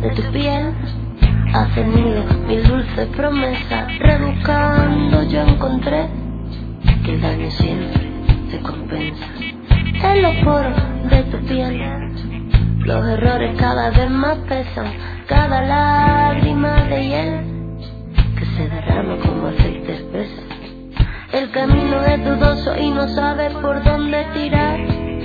de tu piel hace nido mil dulces promesas. Rebuscando yo encontré que el daño siempre se compensa. En los poros de tu piel los errores cada vez más pesan. Cada lágrima de hiel que se derrama como aceite espeso. El camino es dudoso y no sabes por dónde tirar.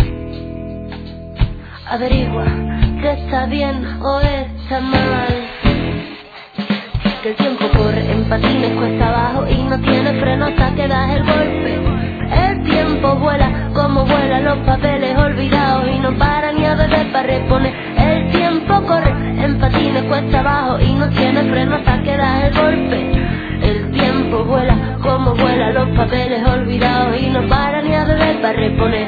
Averigua que está bien o está mal. Que el tiempo corre en patines cuesta abajo y no tiene freno hasta que das el golpe. El tiempo vuela como vuelan los papeles olvidados y no para ni a beber para reponer. El tiempo corre en patines cuesta abajo y no tiene freno hasta que das el golpe. El tiempo vuela como vuelan los papeles olvidados y no para ni a beber para reponer.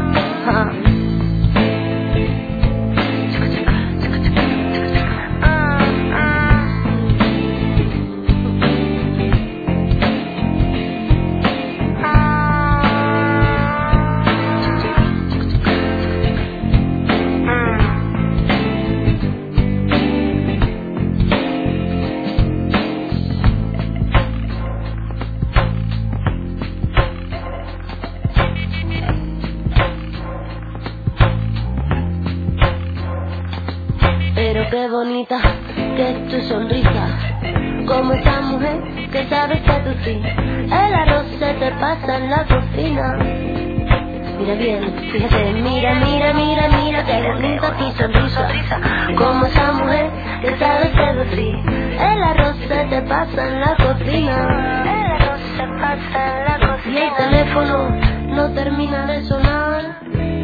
Pero qué bonita que es tu sonrisa, como esa mujer que sabe seducir. El arroz se te pasa en la cocina. Mira bien, fíjate, mira, mira, mira, mira, qué bonita tu sonrisa, como esa mujer que sabe seducir. El arroz se te pasa en la cocina. El arroz se pasa en la cocina. Y el teléfono no termina de sonar.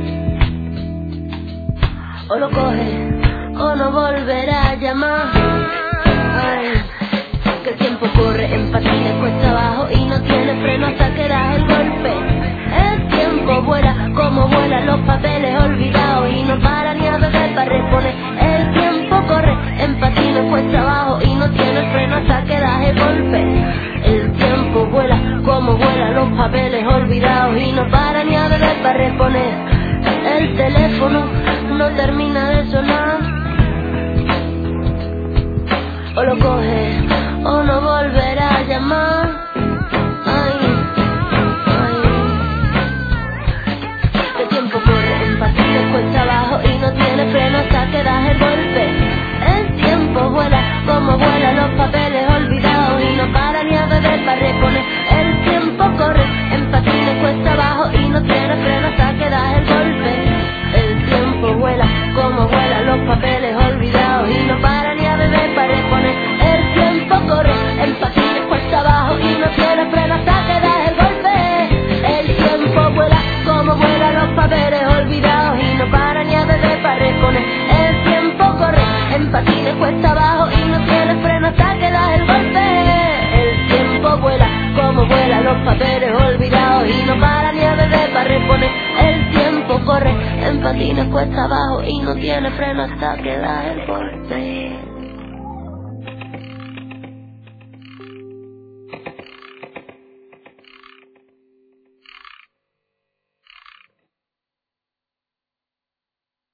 O lo coge o no volverá a llamar. Ay, que el tiempo corre en patines cuesta abajo y no tiene freno hasta que das el golpe. El tiempo vuela como vuelan los papeles olvidados y no para ni a beber para reponer. El tiempo corre en patines cuesta abajo y no tiene freno hasta que das el golpe. El tiempo vuela como vuelan los papeles olvidados y no para ni a beber para reponer. El teléfono no termina de sonar. O lo coge o no volverá a llamar. Ay, ay. El tiempo corre en patines cuesta abajo y no tiene freno hasta que das el golpe. El tiempo vuela como vuelan los papeles olvidados y no para ni a beber para reponer. El tiempo corre en patines cuesta abajo y no tiene freno hasta que das el golpe. El tiempo vuela como vuelan los papeles olvidados y no para ni a beber para reponer. El tiempo corre en patines cuesta abajo y no tiene freno hasta que das el golpe. El tiempo vuela como vuelan los papeles olvidados y no para ni a beber para reponer. El tiempo corre en patines cuesta abajo y no tiene freno hasta que das el golpe. El tiempo vuela como vuelan los papeles olvidados y no para ni a beber para reponer. El tiempo corre en patines cuesta abajo y no tiene freno hasta que da el golpe.